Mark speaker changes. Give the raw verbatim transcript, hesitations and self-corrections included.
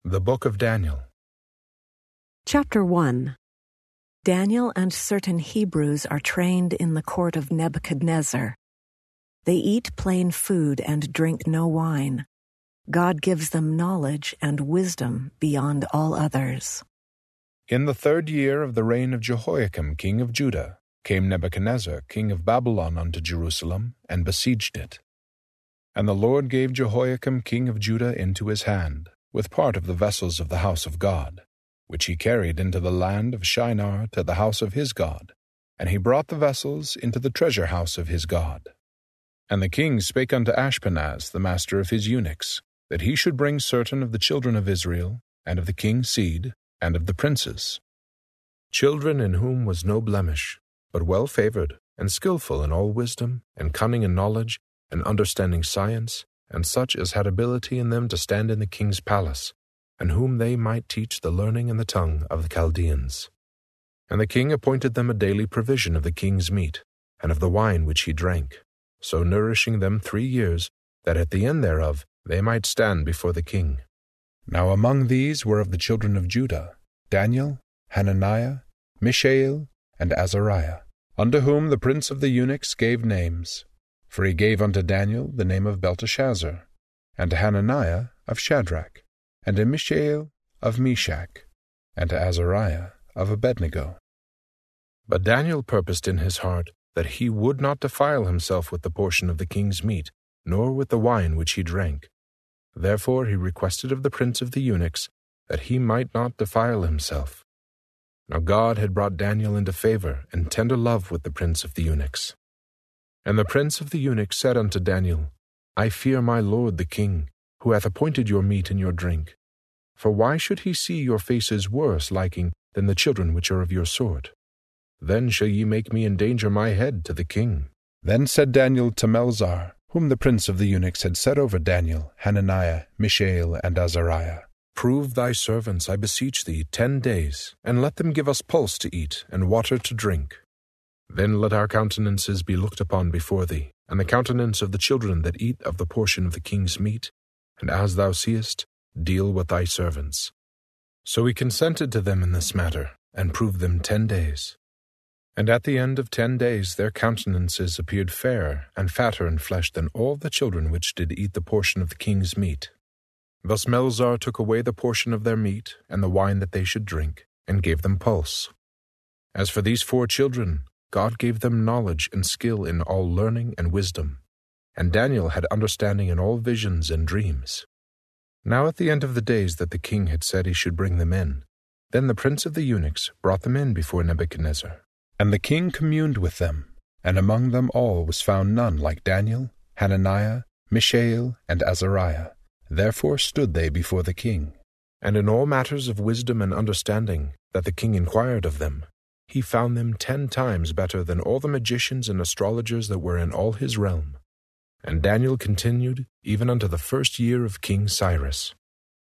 Speaker 1: The Book of Daniel.
Speaker 2: Chapter one. Daniel and certain Hebrews are trained in the court of Nebuchadnezzar. They eat plain food and drink no wine. God gives them knowledge and wisdom beyond all others.
Speaker 1: In the third year of the reign of Jehoiakim king of Judah came Nebuchadnezzar king of Babylon unto Jerusalem, and besieged it. And the Lord gave Jehoiakim king of Judah into his hand, with part of the vessels of the house of God, which he carried into the land of Shinar to the house of his God, and he brought the vessels into the treasure house of his God. And the king spake unto Ashpenaz, the master of his eunuchs, that he should bring certain of the children of Israel, and of the king's seed, and of the princes, children in whom was no blemish, but well favored, and skillful in all wisdom, and cunning in knowledge, and understanding science, and such as had ability in them to stand in the king's palace, and whom they might teach the learning and the tongue of the Chaldeans. And the king appointed them a daily provision of the king's meat, and of the wine which he drank, so nourishing them three years, that at the end thereof they might stand before the king. Now among these were of the children of Judah Daniel, Hananiah, Mishael, and Azariah, unto whom the prince of the eunuchs gave names. For he gave unto Daniel the name of Belteshazzar, and to Hananiah of Shadrach, and to Mishael of Meshach, and to Azariah of Abednego. But Daniel purposed in his heart that he would not defile himself with the portion of the king's meat, nor with the wine which he drank. Therefore he requested of the prince of the eunuchs that he might not defile himself. Now God had brought Daniel into favor and tender love with the prince of the eunuchs. And the prince of the eunuchs said unto Daniel, I fear my lord the king, who hath appointed your meat and your drink. For why should he see your faces worse liking than the children which are of your sort? Then shall ye make me endanger my head to the king. Then said Daniel to Melzar, whom the prince of the eunuchs had set over Daniel, Hananiah, Mishael, and Azariah, Prove thy servants, I beseech thee, ten days, and let them give us pulse to eat, and water to drink. Then let our countenances be looked upon before thee, and the countenance of the children that eat of the portion of the king's meat, and as thou seest, deal with thy servants. So he consented to them in this matter, and proved them ten days. And at the end of ten days their countenances appeared fairer and fatter in flesh than all the children which did eat the portion of the king's meat. Thus Melzar took away the portion of their meat, and the wine that they should drink, and gave them pulse. As for these four children, God gave them knowledge and skill in all learning and wisdom, and Daniel had understanding in all visions and dreams. Now at the end of the days that the king had said he should bring them in, then the prince of the eunuchs brought them in before Nebuchadnezzar. And the king communed with them, and among them all was found none like Daniel, Hananiah, Mishael, and Azariah. Therefore stood they before the king. And in all matters of wisdom and understanding that the king inquired of them, he found them ten times better than all the magicians and astrologers that were in all his realm. And Daniel continued even unto the first year of King Cyrus.